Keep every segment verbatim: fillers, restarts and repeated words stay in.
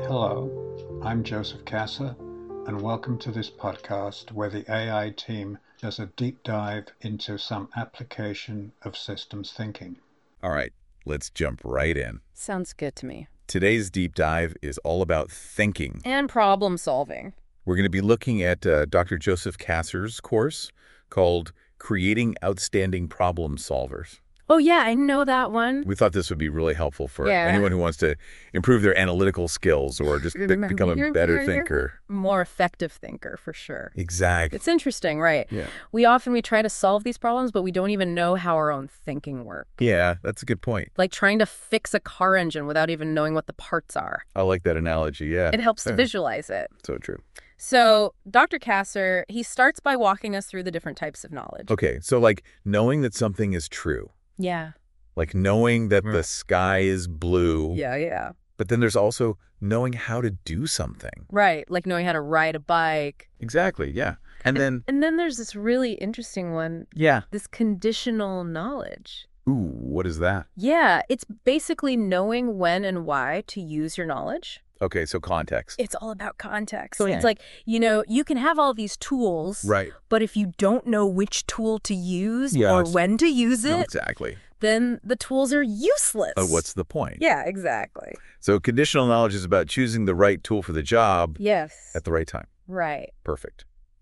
Hello, I'm Joseph Kasser, and welcome to this podcast where the A I team does a deep dive into some application of systems thinking. All right, let's jump right in. Sounds good to me. Today's deep dive is all about thinking. And problem solving. We're going to be looking at uh, Doctor Joseph Kasser's course called Creating Outstanding Problem Solvers. Oh, yeah, I know that one. We thought this would be really helpful for Yeah. anyone who wants to improve their analytical skills or just be- become a You're- better you're- you're thinker. More effective thinker, for sure. Exactly. It's interesting, right? Yeah. We often, we try to solve these problems, but we don't even know how our own thinking works. Yeah, that's a good point. Like trying to fix a car engine without even knowing what the parts are. I like that analogy, yeah. It helps to Yeah. visualize it. So true. So Doctor Kasser, he starts by walking us through the different types of knowledge. Okay, so like knowing that something is true, Yeah. like knowing that the Right. sky is blue. Yeah, yeah. But then there's also knowing how to do something. Right. Like knowing how to ride a bike. Exactly, yeah. And then, And then there's this really interesting one, yeah. this conditional knowledge. Ooh, what is that? Yeah, it's basically knowing when and why to use your knowledge. Okay, so context. It's all about context. Oh, yeah. It's like, you know, you can have all these tools, Right. but if you don't know which tool to use Yes. or when to use it, No, exactly. then the tools are useless. Uh, what's the point? Yeah, exactly. So conditional knowledge is about choosing the right tool for the job Yes. at the right time. Right. Perfect.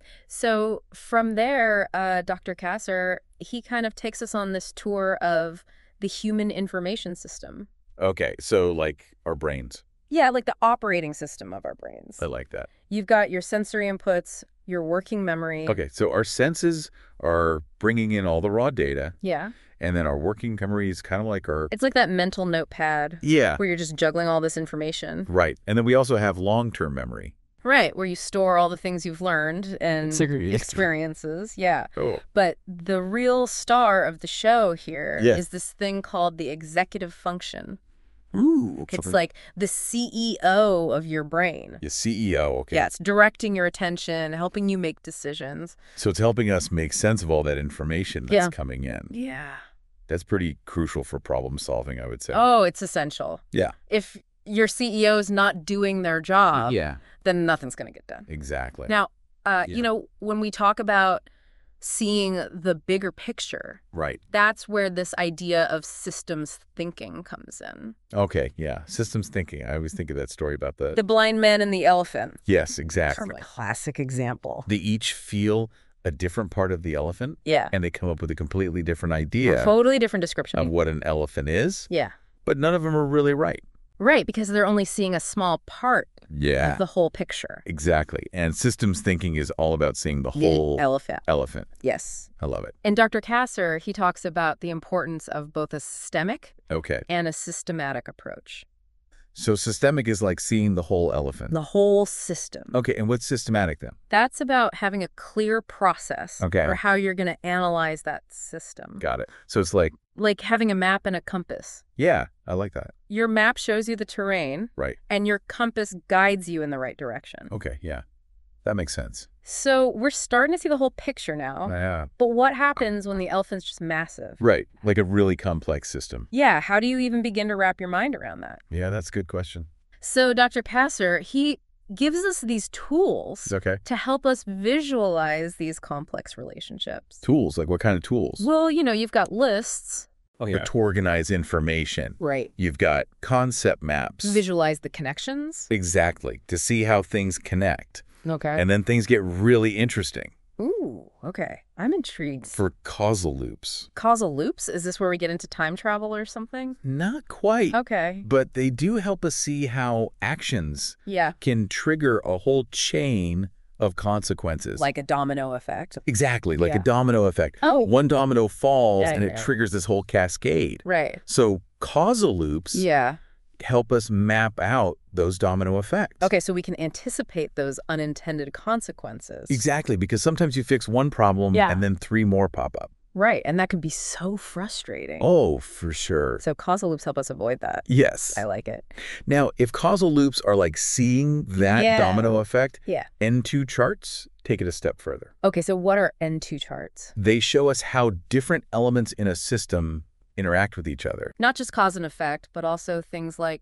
So from there, uh, Doctor Kasser, he kind of takes us on this tour of the human information system. Okay, so like our brains. Yeah, like the operating system of our brains. I like that. You've got your sensory inputs, your working memory. Okay, so our senses are bringing in all the raw data, Yeah. and then our working memory is kind of like our... It's like that mental notepad Yeah, where you're just juggling all this information. right. And then we also have long-term memory. Right, where you store all the things you've learned and Secret- experiences. Yeah. Oh. But the real star of the show here is Yeah. this thing called the executive function. Ooh. It's like the C E O of your brain. Your C E O, okay. Yeah, it's directing your attention, helping you make decisions. So it's helping us make sense of all that information that's Yeah. coming in. Yeah. That's pretty crucial for problem solving, I would say. Oh, it's essential. Yeah. If your C E O is not doing their job, Yeah, then nothing's going to get done. exactly. Now, uh, Yeah. you know, when we talk about seeing the bigger picture, Right. that's where this idea of systems thinking comes in. Okay, yeah. Systems thinking. I always think of that story about the... The blind man and the elephant. Yes, exactly. Classic example. They each feel a different part of the elephant, Yeah. and they come up with a completely different A idea totally different description. of what an elephant is, Yeah. but none of them are really right. Right, because they're only seeing a small part Yeah, of the whole picture. exactly. And systems thinking is all about seeing the whole elephant. elephant. Yes. I love it. And Doctor Kasser, he talks about the importance of both a systemic Okay. and a systematic approach. So systemic is like seeing the whole elephant. The whole system. Okay, and what's systematic then? That's about having a clear process Okay. for how you're going to analyze that system. Got it. So it's like, Like having a map and a compass. yeah, I like that. Your map shows you the terrain, Right. and your compass guides you in the right direction. Okay, yeah. That makes sense. So we're starting to see the whole picture now. Yeah. But what happens when the elephant's just massive? Right. Like a really complex system. Yeah, how do you even begin to wrap your mind around that? Yeah, that's a good question. So Doctor Kasser, he gives us these tools It's okay. to help us visualize these complex relationships. Tools, like what kind of tools? Well, you know, you've got lists. Oh, yeah. To organize information. Right. You've got concept maps. Visualize the connections. Exactly. To see how things connect. Okay. And then things get really interesting Ooh, okay. I'm intrigued. for causal loops. Causal loops? Is this where we get into time travel or something? Not quite. Okay. But they do help us see how actions Yeah. can trigger a whole chain of consequences. Like a domino effect. Exactly, like Yeah. a domino effect. Oh. One domino falls Yeah, and it yeah. triggers this whole cascade. Right. So causal loops Yeah. help us map out those domino effects. Okay, so we can anticipate those unintended consequences. Exactly, because sometimes you fix one problem Yeah. and then three more pop up. Right, and that can be so frustrating. Oh, for sure. So causal loops help us avoid that. Yes. I like it. Now, if causal loops are like seeing that Yeah. domino effect, Yeah. N two charts take it a step further. Okay, so what are N two charts? They show us how different elements in a system interact with each other. Not just cause and effect, but also things like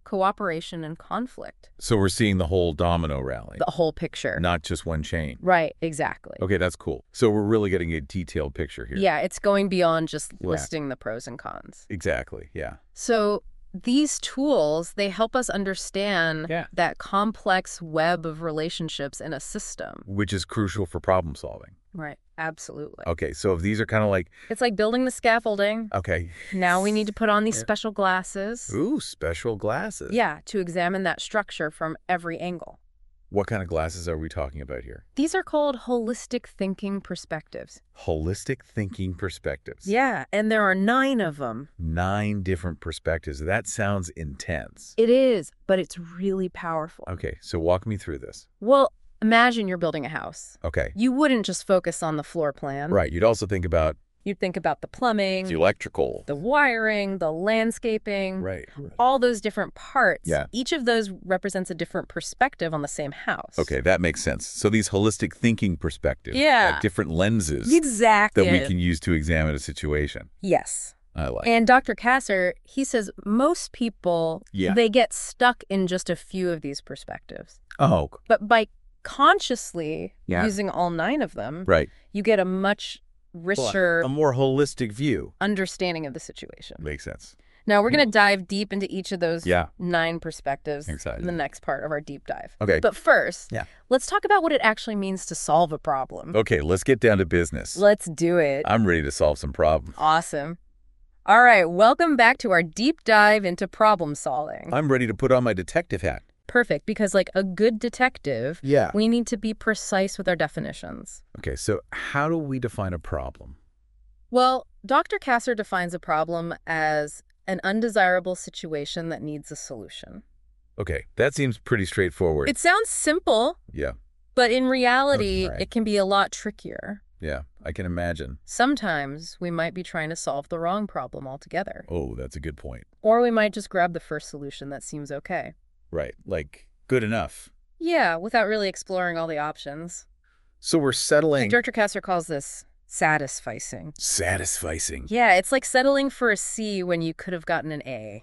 cooperation, and conflict. So we're seeing the whole domino rally, The whole picture. not just one chain. Right, exactly. Okay, that's cool. So we're really getting a detailed picture here. Yeah, it's going beyond just Yeah. listing the pros and cons. Exactly, yeah. So these tools, they help us understand Yeah. that complex web of relationships in a system. Which is crucial for problem solving. Right, absolutely. Okay, so if these are kind of like, It's like building the scaffolding. okay. Now we need to put on these Yeah. special glasses. Ooh, special glasses. Yeah, to examine that structure from every angle. What kind of glasses are we talking about here? These are called holistic thinking perspectives. Holistic thinking perspectives. Yeah, and there are nine of them. Nine different perspectives. That sounds intense. It is, but it's really powerful. Okay, so walk me through this. Well, imagine you're building a house. Okay. You wouldn't just focus on the floor plan. Right, you'd also think about You'd think about the plumbing, the electrical. the wiring, the landscaping, Right. all those different parts. Yeah. Each of those represents a different perspective on the same house. Okay, that makes sense. So these holistic thinking perspectives. Yeah. Like different lenses Exactly. that we can use to examine a situation. Yes. I like. And Doctor Kasser, he says most people, Yeah. they get stuck in just a few of these perspectives. Oh, But by consciously Yeah. using all nine of them, right. you get a much richer A more holistic view. understanding of the situation. Makes sense. Now, we're going to dive deep into each of those Yeah. nine perspectives Excited. in the next part of our deep dive. Okay. But first, Yeah. let's talk about what it actually means to solve a problem. Okay, let's get down to business. Let's do it. I'm ready to solve some problems. Awesome. All right, welcome back to our deep dive into problem solving. I'm ready to put on my detective hat. Perfect, because like a good detective, Yeah. we need to be precise with our definitions. Okay, so how do we define a problem? Well, Doctor Kasser defines a problem as an undesirable situation that needs a solution. Okay, that seems pretty straightforward. It sounds simple, Yeah, but in reality, Okay, right. it can be a lot trickier. yeah, I can imagine. Sometimes we might be trying to solve the wrong problem altogether. Oh, that's a good point. Or we might just grab the first solution that seems okay. Right, like good enough. Yeah, without really exploring all the options. So we're settling. Doctor Kasser calls this satisficing. Satisficing. Yeah, it's like settling for a C when you could have gotten an A.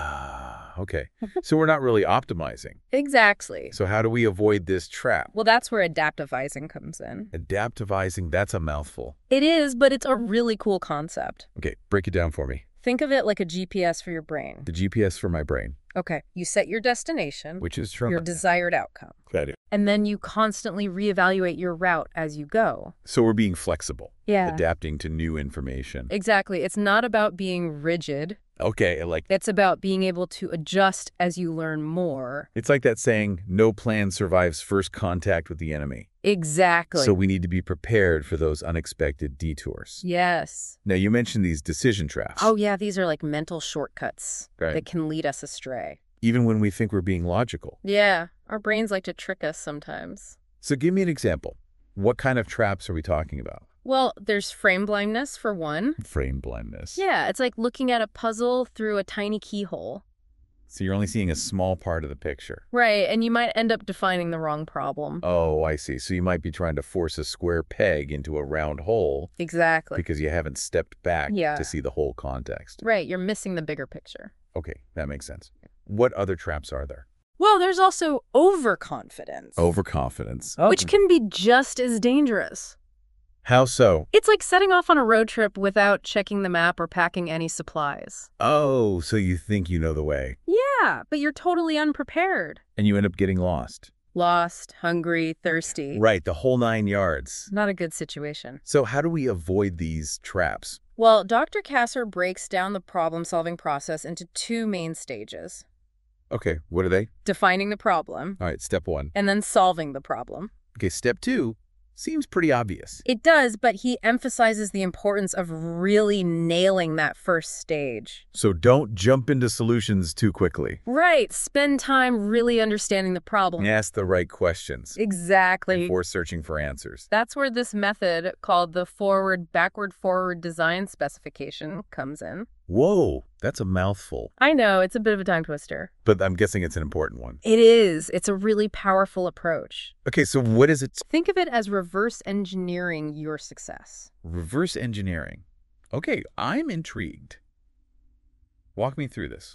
Ah, okay. So we're not really optimizing. Exactly. So how do we avoid this trap? Well, that's where adaptivizing comes in. Adaptivizing, that's a mouthful. It is, but it's a really cool concept. Okay, break it down for me. Think of it like a G P S for your brain. The G P S for my brain, Okay, you set your destination, which is Trump. your desired outcome, Got it. and then you constantly reevaluate your route as you go. So we're being flexible, Yeah. adapting to new information. Exactly. It's not about being rigid. Okay, like It's about being able to adjust as you learn more. it's like that saying, no plan survives first contact with the enemy. Exactly. So we need to be prepared for those unexpected detours. Yes. Now, you mentioned these decision traps. Oh, yeah, these are like mental shortcuts Right. that can lead us astray. Even when we think we're being logical. Yeah, our brains like to trick us sometimes. So give me an example. What kind of traps are we talking about? Well, there's frame blindness for one. Frame blindness. Yeah, it's like looking at a puzzle through a tiny keyhole. So you're only seeing a small part of the picture. Right, and you might end up defining the wrong problem. Oh, I see. So you might be trying to force a square peg into a round hole Exactly. because you haven't stepped back Yeah. to see the whole context. Right, you're missing the bigger picture. Okay, that makes sense. What other traps are there? Well, there's also overconfidence, Overconfidence. which can be just as dangerous. How so? It's like setting off on a road trip without checking the map or packing any supplies. Oh, so you think you know the way, Yeah, but you're totally unprepared. and you end up getting lost. Lost, hungry, thirsty. Right, the whole nine yards. Not a good situation. So how do we avoid these traps? Well, Doctor Kasser breaks down the problem-solving process into two main stages. Okay, what are they? Defining the problem, All right, step one. and then solving the problem. Okay, step two seems pretty obvious. It does, but he emphasizes the importance of really nailing that first stage. So don't jump into solutions too quickly. Right, spend time really understanding the problem. Ask the right questions Exactly. before searching for answers. That's where this method called the forward, backward, forward design specification comes in. Whoa, that's a mouthful. I know, it's a bit of a tongue twister. But I'm guessing it's an important one. It is. It's a really powerful approach. Okay, so what is it? Think of it as reverse engineering your success. Reverse engineering. Okay, I'm intrigued. Walk me through this.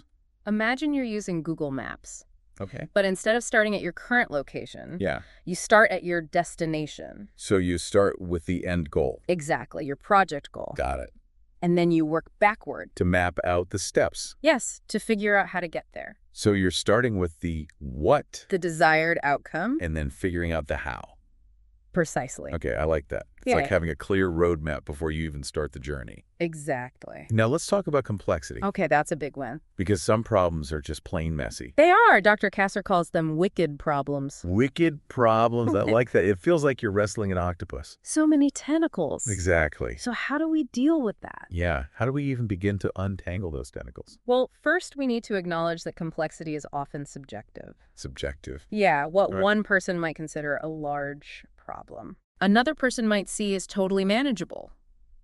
Imagine you're using Google Maps, Okay. but instead of starting at your current location, Yeah. you start at your destination. So you start with the end goal. Exactly, your project goal. Got it. And then you work backward. To map out the steps. Yes, to figure out how to get there. So you're starting with the what The desired outcome. and then figuring out the how. Precisely. Okay, I like that. It's Yeah. like having a clear roadmap before you even start the journey. Exactly. Now let's talk about complexity, Okay, that's a big one. because some problems are just plain messy. They are. Doctor Kasser calls them wicked problems. Wicked problems. I like that. It feels like you're wrestling an octopus. So many tentacles. Exactly. So how do we deal with that? Yeah. How do we even begin to untangle those tentacles? Well, first we need to acknowledge that complexity is often subjective. Subjective. Yeah, what Right. one person might consider a large problem, another person might see as totally manageable.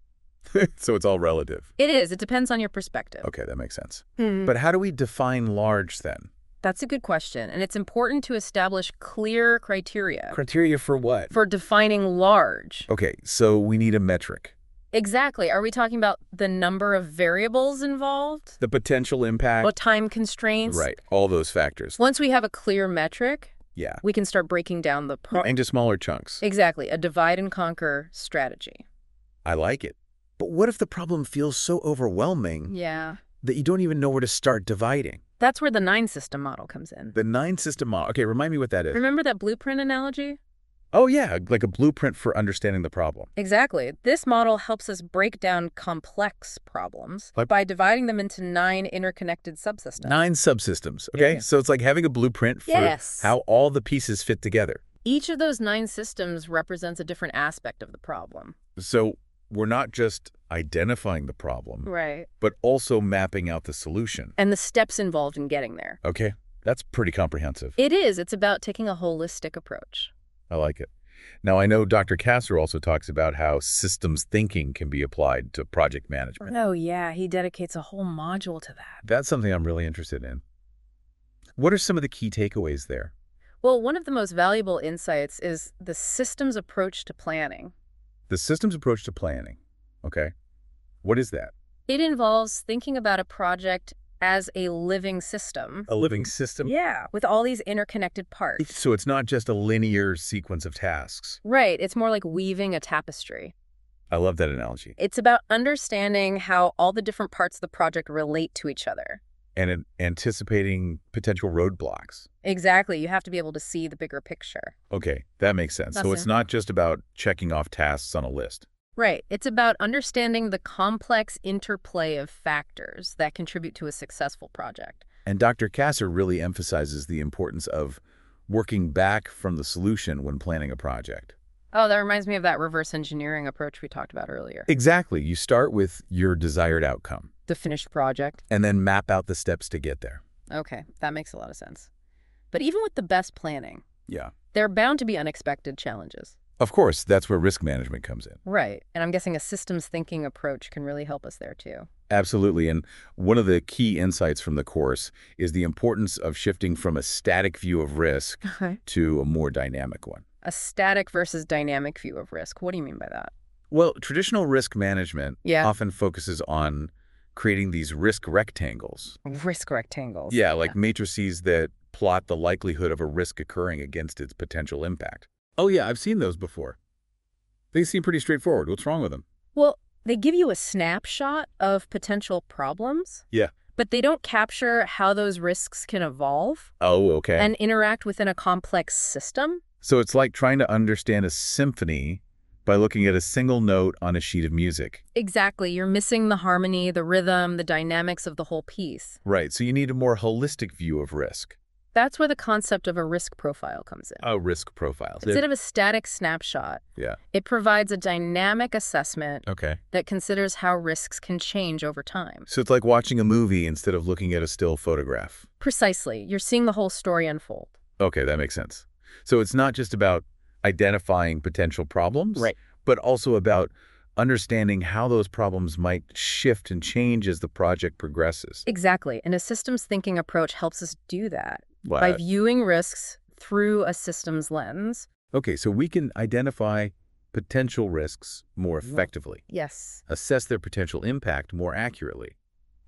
So it's all relative. It is. It depends on your perspective. Okay, that makes sense. Hmm. But how do we define large then? That's a good question, and it's important to establish clear criteria Criteria for what? for defining large. Okay, so we need a metric. Exactly. Are we talking about the number of variables involved? The potential impact. What time constraints? Right, all those factors. Once we have a clear metric, Yeah. we can start breaking down the pro- Into smaller chunks. Exactly, a divide and conquer strategy. I like it. But what if the problem feels so overwhelming Yeah. that you don't even know where to start dividing? That's where the nine system model comes in. The nine system model. Okay, remind me what that is. Remember that blueprint analogy? Oh, yeah, like a blueprint for understanding the problem. Exactly. This model helps us break down complex problems Like- by dividing them into nine interconnected subsystems. Nine subsystems. Okay, Yeah. so it's like having a blueprint for Yes. how all the pieces fit together. Each of those nine systems represents a different aspect of the problem. So we're not just identifying the problem, Right. but also mapping out the solution. And the steps involved in getting there. Okay, that's pretty comprehensive. It is. It's about taking a holistic approach. I like it. Now, I know Doctor Kasser also talks about how systems thinking can be applied to project management. Oh, yeah. He dedicates a whole module to that. That's something I'm really interested in. What are some of the key takeaways there? Well, one of the most valuable insights is the systems approach to planning. The systems approach to planning. Okay. What is that? It involves thinking about a project as a living system. A living system? Yeah, with all these interconnected parts. So it's not just a linear sequence of tasks. Right, it's more like weaving a tapestry. I love that analogy. It's about understanding how all the different parts of the project relate to each other. And it, anticipating potential roadblocks. Exactly, you have to be able to see the bigger picture. Okay, that makes sense. That's So it's it. not just about checking off tasks on a list. Right, it's about understanding the complex interplay of factors that contribute to a successful project. And Doctor Kasser really emphasizes the importance of working back from the solution when planning a project. Oh, that reminds me of that reverse engineering approach we talked about earlier. Exactly. You start with your desired outcome The finished project. and then map out the steps to get there. Okay, that makes a lot of sense. But even with the best planning, Yeah. there are bound to be unexpected challenges. Of course, that's where risk management comes in. Right, and I'm guessing a systems thinking approach can really help us there too. Absolutely. And one of the key insights from the course is the importance of shifting from a static view of risk Okay. to a more dynamic one. A static versus dynamic view of risk. What do you mean by that? Well, traditional risk management Yeah. often focuses on creating these risk rectangles. Risk rectangles. Yeah, like matrices that plot the likelihood of a risk occurring against its potential impact. Oh, yeah, I've seen those before. They seem pretty straightforward. What's wrong with them? Well, they give you a snapshot of potential problems. Yeah. But they don't capture how those risks can evolve Oh, okay. and interact within a complex system. So it's like trying to understand a symphony by looking at a single note on a sheet of music. Exactly. You're missing the harmony, the rhythm, the dynamics of the whole piece. Right, so you need a more holistic view of risk. That's where the concept of a risk profile comes in. Oh, risk profiles. Instead of a static snapshot, Yeah. it provides a dynamic assessment Okay. that considers how risks can change over time. So it's like watching a movie instead of looking at a still photograph. Precisely. You're seeing the whole story unfold. Okay, that makes sense. So it's not just about identifying potential problems, Right. but also about understanding how those problems might shift and change as the project progresses. Exactly. And a systems thinking approach helps us do that Wow. by viewing risks through a systems lens. Okay, so we can identify potential risks more effectively, Yes. assess their potential impact more accurately.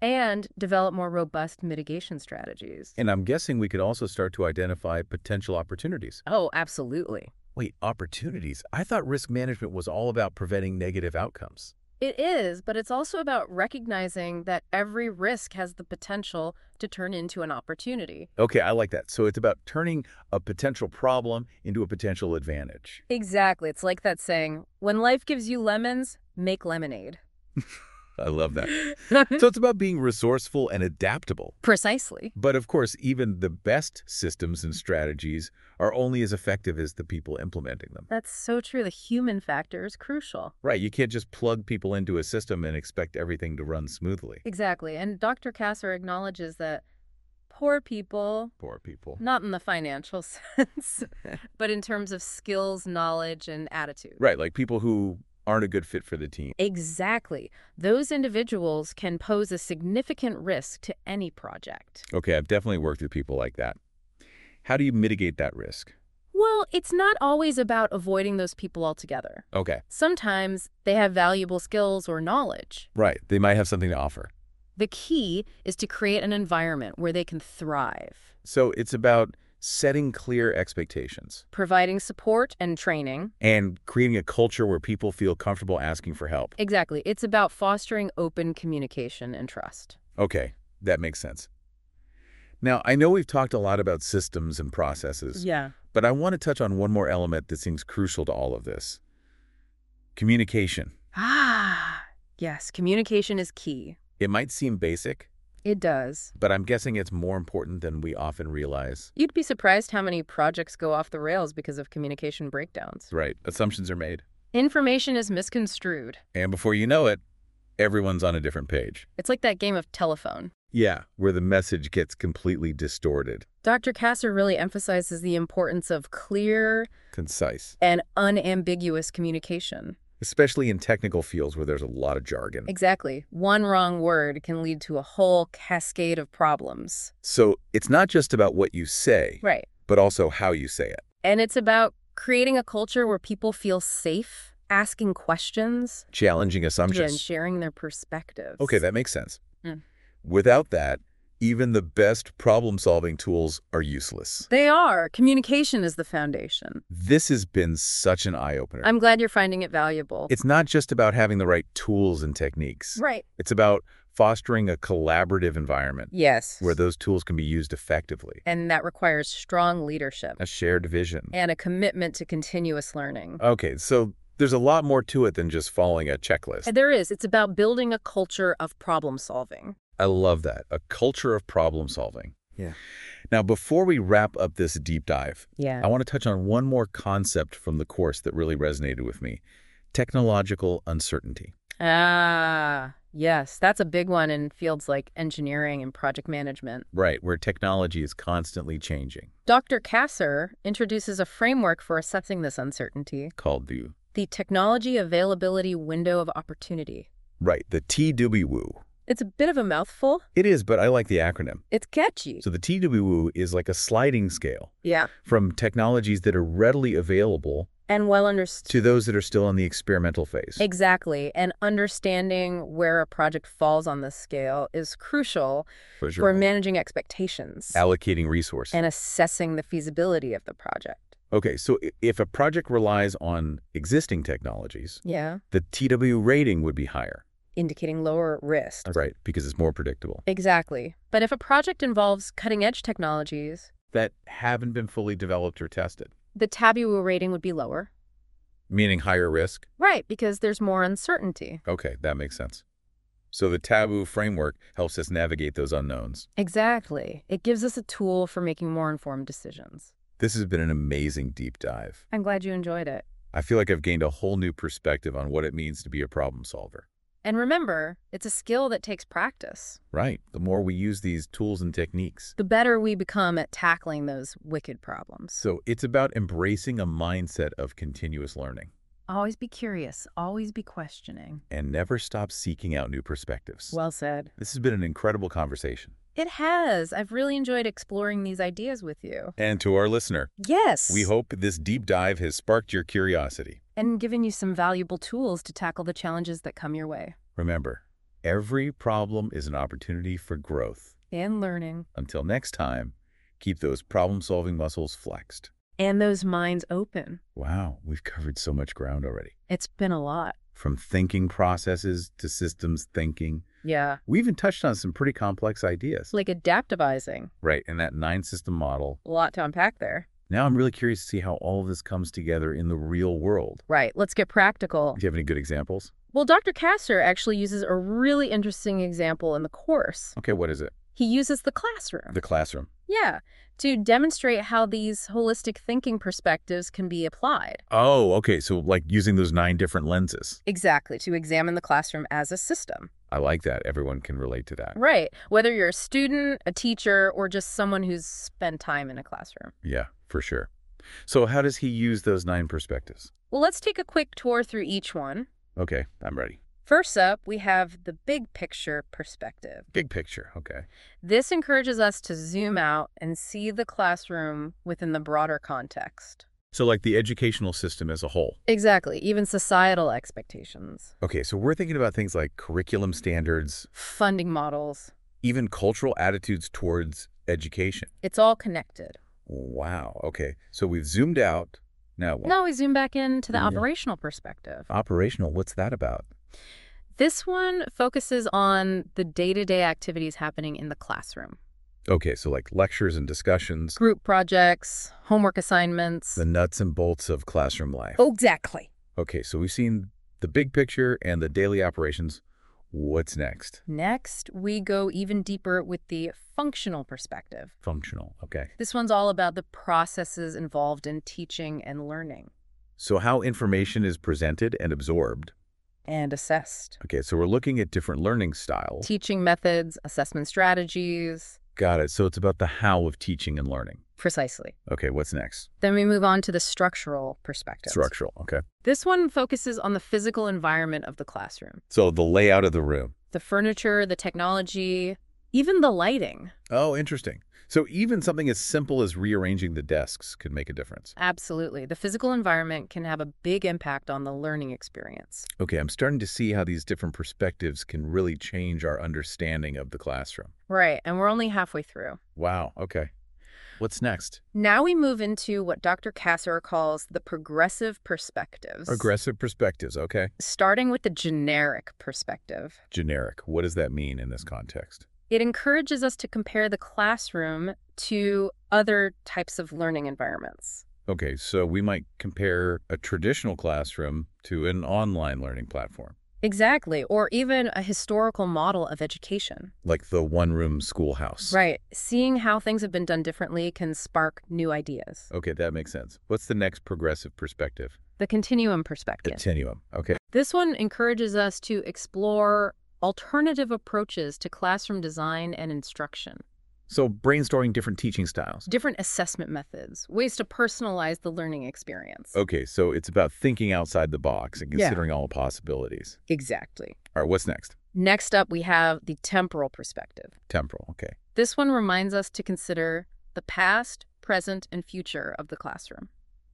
And develop more robust mitigation strategies. And I'm guessing we could also start to identify potential opportunities. Oh, absolutely. Wait, opportunities? I thought risk management was all about preventing negative outcomes. It is, but it's also about recognizing that every risk has the potential to turn into an opportunity. Okay, I like that. So it's about turning a potential problem into a potential advantage. Exactly. It's like that saying, when life gives you lemons, make lemonade. I love that. So it's about being resourceful and adaptable. Precisely. But of course, even the best systems and strategies are only as effective as the people implementing them. That's so true. The human factor is crucial. Right, you can't just plug people into a system and expect everything to run smoothly. Exactly. And Doctor Kasser acknowledges that poor people, Poor people. not in the financial sense, but in terms of skills, knowledge, and attitude. Right, like people who aren't a good fit for the team. Exactly. Those individuals can pose a significant risk to any project. Okay, I've definitely worked with people like that. How do you mitigate that risk? Well, it's not always about avoiding those people altogether. Okay, Sometimes they have valuable skills or knowledge. right, they might have something to offer. The key is to create an environment where they can thrive, So it's about setting clear expectations providing support and training. and creating a culture where people feel comfortable asking for help. Exactly. It's about fostering open communication and trust. Okay, that makes sense. Now, I know we've talked a lot about systems and processes, Yeah. but I want to touch on one more element that seems crucial to all of this. Communication. Ah, yes. Communication is key. It might seem basic, It does. but I'm guessing it's more important than we often realize. You'd be surprised how many projects go off the rails because of communication breakdowns. Right, assumptions are made. Information is misconstrued. And before you know it, everyone's on a different page. It's like that game of telephone. Yeah, where the message gets completely distorted. Doctor Kasser really emphasizes the importance of clear Concise. and unambiguous communication. Especially in technical fields where there's a lot of jargon. Exactly. One wrong word can lead to a whole cascade of problems. So it's not just about what you say, Right. but also how you say it. And it's about creating a culture where people feel safe, asking questions, Challenging and assumptions. sharing their perspectives. Okay, that makes sense. Mm. Without that, even the best problem-solving tools are useless. They are. Communication is the foundation. This has been such an eye-opener. I'm glad you're finding it valuable. It's not just about having the right tools and techniques. Right. It's about fostering a collaborative environment Yes. where those tools can be used effectively. And that requires strong leadership A shared vision. and a commitment to continuous learning. Okay, so there's a lot more to it than just following a checklist. There is. It's about building a culture of problem solving. I love that. A culture of problem solving. Yeah. Now, before we wrap up this deep dive, Yeah. I want to touch on one more concept from the course that really resonated with me. Technological uncertainty. Ah, yes. That's a big one in fields like engineering and project management. Right, where technology is constantly changing. Doctor Kasser introduces a framework for assessing this uncertainty, Called the, the Technology Availability Window of Opportunity. right, the T W W. It's a bit of a mouthful. It is, but I like the acronym. It's catchy. So the T W W is like a sliding scale Yeah. from technologies that are readily available And well understood. to those that are still in the experimental phase. Exactly. And understanding where a project falls on this scale is crucial For sure. for managing expectations Allocating resources. and assessing the feasibility of the project. Okay, so i- if a project relies on existing technologies, Yeah. the T W rating would be higher. Indicating lower risk. Right, because it's more predictable. Exactly. But if a project involves cutting-edge technologies, That haven't been fully developed or tested, the TABU rating would be lower. meaning higher risk. Right, because there's more uncertainty. Okay, that makes sense. So the taboo framework helps us navigate those unknowns. Exactly. It gives us a tool for making more informed decisions. This has been an amazing deep dive. I'm glad you enjoyed it. I feel like I've gained a whole new perspective on what it means to be a problem solver. And remember, it's a skill that takes practice. Right, the more we use these tools and techniques. The better we become at tackling those wicked problems. So it's about embracing a mindset of continuous learning Always be curious. Always be questioning. and never stop seeking out new perspectives. Well said. This has been an incredible conversation. It has. I've really enjoyed exploring these ideas with you. And to our listener, Yes. we hope this deep dive has sparked your curiosity. And given you some valuable tools to tackle the challenges that come your way. Remember, Every problem is an opportunity for growth. And learning. Until next time, keep those problem-solving muscles flexed. And those minds open. Wow, we've covered so much ground already. It's been a lot. From thinking processes to systems thinking. Yeah. We even touched on some pretty complex ideas. Like adaptivizing. Right, and that nine-system model. A lot to unpack there. Now I'm really curious to see how all of this comes together in the real world. Right, let's get practical. Do you have any good examples? Well, Doctor Kasser actually uses a really interesting example in the course. Okay, what is it? He uses the classroom. The classroom. Yeah, to demonstrate how these holistic thinking perspectives can be applied. Oh, okay, so like using those nine different lenses. Exactly, to examine the classroom as a system. I like that. Everyone can relate to that. Right, whether you're a student, a teacher, or just someone who's spent time in a classroom. Yeah, for sure. So how does he use those nine perspectives? Well, let's take a quick tour through each one. Okay, I'm ready. First up, we have the big picture perspective. Big picture, okay. This encourages us to zoom out and see the classroom within the broader context. So like the educational system as a whole. Exactly, even societal expectations. Okay, so we're thinking about things like curriculum standards, Funding models. even cultural attitudes towards education. It's all connected. Wow, okay. So we've zoomed out. Now what? Now we zoom back into the Yeah. operational perspective. Operational, what's that about? This one focuses on the day-to-day activities happening in the classroom. Okay, so like lectures and discussions, Group projects, homework assignments. the nuts and bolts of classroom life. Exactly. Okay, so we've seen the big picture and the daily operations. What's next? Next, we go even deeper with the functional perspective. Functional, okay. This one's all about the processes involved in teaching and learning. So how information is presented and absorbed. And assessed. Okay, so we're looking at different learning styles. Teaching methods, assessment strategies. Got it. So it's about the how of teaching and learning. Precisely. Okay, what's next? Then we move on to the structural perspective. Structural, okay. This one focuses on the physical environment of the classroom. So the layout of the room. The furniture, the technology, even the lighting. Oh, interesting. So even something as simple as rearranging the desks could make a difference. Absolutely. The physical environment can have a big impact on the learning experience. Okay, I'm starting to see how these different perspectives can really change our understanding of the classroom. Right, and we're only halfway through. Wow, okay. What's next? Now we move into what Doctor Kasser calls the progressive perspectives. Aggressive perspectives, okay. Starting with the generic perspective. Generic, what does that mean in this context? It encourages us to compare the classroom to other types of learning environments. Okay, so we might compare a traditional classroom to an online learning platform. Exactly, or even a historical model of education. Like the one-room schoolhouse. Right. Seeing how things have been done differently can spark new ideas. Okay, that makes sense. What's the next progressive perspective? The continuum perspective. Continuum, okay. This one encourages us to explore alternative approaches to classroom design and instruction. So brainstorming different teaching styles. Different assessment methods, ways to personalize the learning experience. Okay, so it's about thinking outside the box and Yeah. considering all possibilities. Exactly. All right, what's next? Next up, we have the temporal perspective. Temporal, okay. This one reminds us to consider the past, present, and future of the classroom.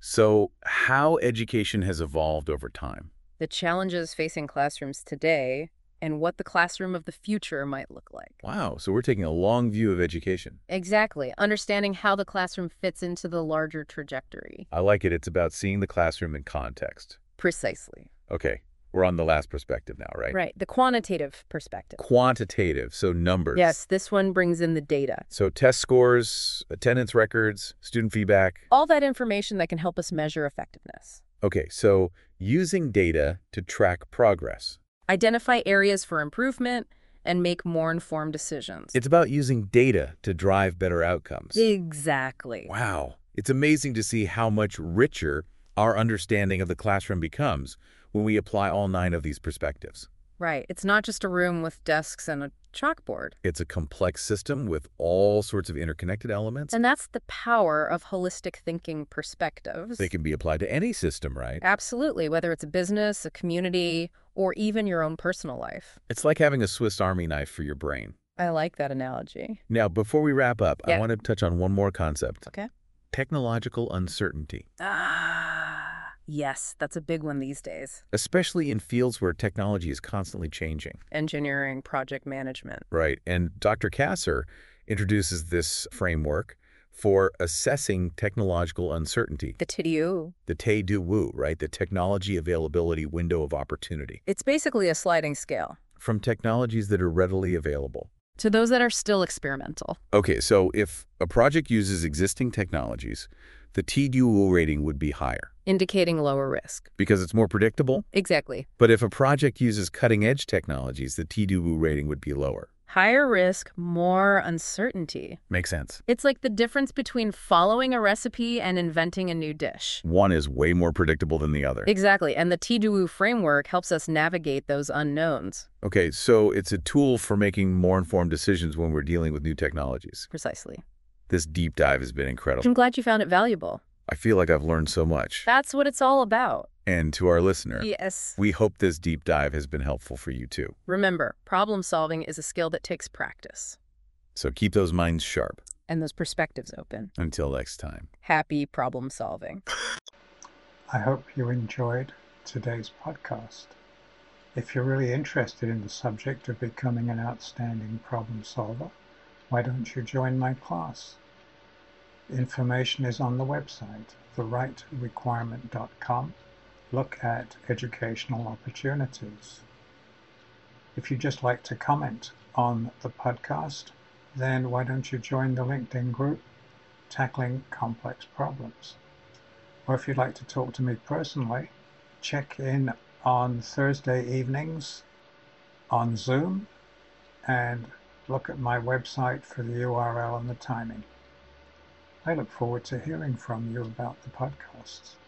So how education has evolved over time. The challenges facing classrooms today and what the classroom of the future might look like. Wow, so we're taking a long view of education. Exactly. Understanding how the classroom fits into the larger trajectory. I like it. It's about seeing the classroom in context. Precisely. Okay, we're on the last perspective now, right? Right. The quantitative perspective. Quantitative, so numbers. Yes, this one brings in the data. So test scores, attendance records, student feedback. All that information that can help us measure effectiveness. Okay, so using data to track progress. Identify areas for improvement and make more informed decisions. It's about using data to drive better outcomes. Exactly. Wow. It's amazing to see how much richer our understanding of the classroom becomes when we apply all nine of these perspectives. Right. It's not just a room with desks and a chalkboard. It's a complex system with all sorts of interconnected elements. And that's the power of holistic thinking perspectives. They can be applied to any system, right? Absolutely, whether it's a business, a community, or even your own personal life. It's like having a Swiss Army knife for your brain. I like that analogy. Now, before we wrap up, I Yeah. want to touch on one more concept. Okay. Technological uncertainty. Ah. Yes, that's a big one these days. especially in fields where technology is constantly changing. Engineering, project management. Right. And Doctor Kasser introduces this framework for assessing technological uncertainty. The T D O. The Te Du Wu, right? The technology availability window of opportunity. It's basically a sliding scale. From technologies that are readily available. To those that are still experimental. Okay, so if a project uses existing technologies, the Te Du Wu rating would be higher. Indicating lower risk. Because it's more predictable? Exactly. But if a project uses cutting-edge technologies, the Te Du Wu rating would be lower. Higher risk, more uncertainty. Makes sense. It's like the difference between following a recipe and inventing a new dish. One is way more predictable than the other. Exactly, and the Te Du Wu framework helps us navigate those unknowns. Okay, so it's a tool for making more informed decisions when we're dealing with new technologies. Precisely. This deep dive has been incredible. I'm glad you found it valuable. I feel like I've learned so much. That's what it's all about. And to our listener, Yes. we hope this deep dive has been helpful for you too. Remember, problem solving is a skill that takes practice. So keep those minds sharp. And those perspectives open. Until next time. Happy problem solving. I hope you enjoyed today's podcast. If you're really interested in the subject of becoming an outstanding problem solver, why don't you join my class? Information is on the website, the right requirement dot com. Look at educational opportunities. If you'd just like to comment on the podcast, then why don't you join the LinkedIn group, Tackling Complex Problems? Or if you'd like to talk to me personally, check in on Thursday evenings on Zoom and look at my website for the U R L and the timing. I look forward to hearing from you about the podcasts.